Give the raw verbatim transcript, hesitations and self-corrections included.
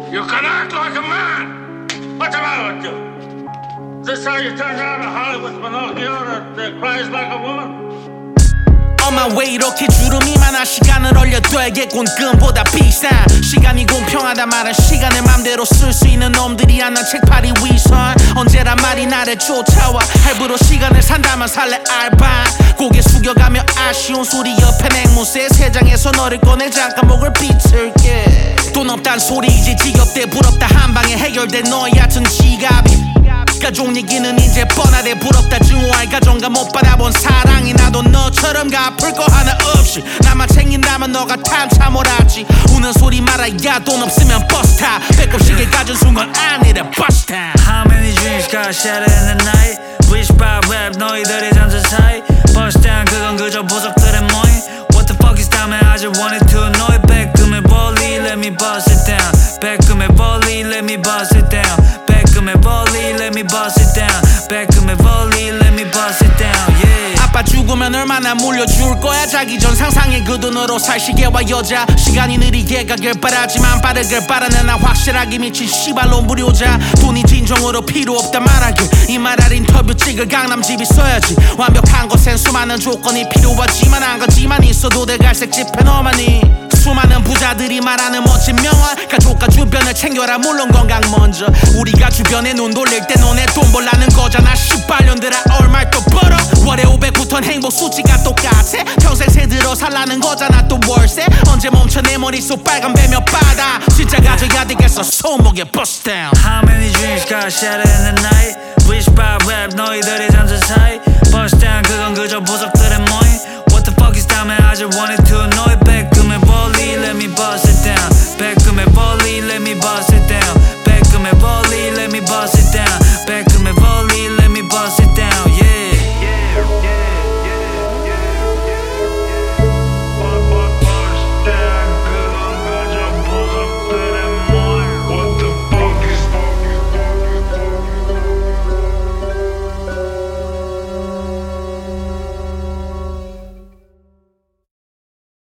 You can act like a man. What's the matter with you? Is this how you turn down a Hollywood Pinocchio that, that cries like a woman? 엄마 왜 이렇게 주름이 많아 시간을 얼려되겠군 끈보다 비싼 시간이 공평하단 말은 시간을 맘대로 쓸 수 있는 놈들이 안 난 책팔이 위선 언제란 말이 나를 쫓아와 할부로 시간을 산다면 살래 알바 고개 숙여가며 아쉬운 소리 옆에 앵무새 세 장에서 너를 꺼내 잠깐 목을 비틀게 돈 없단 소리 이제 지겹대 부럽다 한방에 해결돼 너의 얕은 지갑이 가족 얘기는 이제 뻔하대 부럽다 증오할 가정과 못 받아본 사랑이 나도 너처럼 갚을 거 하나 없이 나만 챙긴다면 너가 탄차 몰았지 우는 소리 말아야 돈 없으면 버스 타 배꼽 시계 가진 순간 아니래 버스 타 How many dreams got shattered in the night Wish by rap 너희들의 잠수 사이 버스 down 그건 그저 보석들의 모임 What the fuck is that man I just wanted to know it 백금의 볼리 let me bust it down 백금의 볼리 let me bust it down 백금의 볼리 let me bust it down 백금의 볼리 let me bust it down yeah 아빠 죽으면 얼마나 물려줄 거야 자기 전 상상의 그 돈으로 살 시계와 여자 시간이 느리게 가길 바라지만 빠르길 바라는 나 확실하게 미친 씨발로 무료자 돈이 진정으로 필요 없다 말하길 이 말할 인터뷰 찍을 강남집이 써야지 완벽한 것엔 수많은 조건이 필요하지만 한 가지만 있어도 내 갈색 지폐 너만이 수많은 부자들이 말하는 멋진 명언 가족과 주변을 챙겨라 물론 건강 먼저 우리가 주변에 눈 돌릴 때 너네 돈 벌라는 거잖아 십팔 년들아 얼마 또 벌어 월에 오백구 톤 행복 수치가 똑같아 평생 새들어 살라는 거잖아 또 월세 언제 멈춰 내 머릿속 빨간 배며 바다 진짜 가져야 되겠어 손목에 bust down How many dreams got shattered in the night Wish by rap 너희들의 잠수 사이 bust down 그건 그저 보석들의 모임 What the fuck is that man I just wanted to know it 백금의 볼리 let me bust it down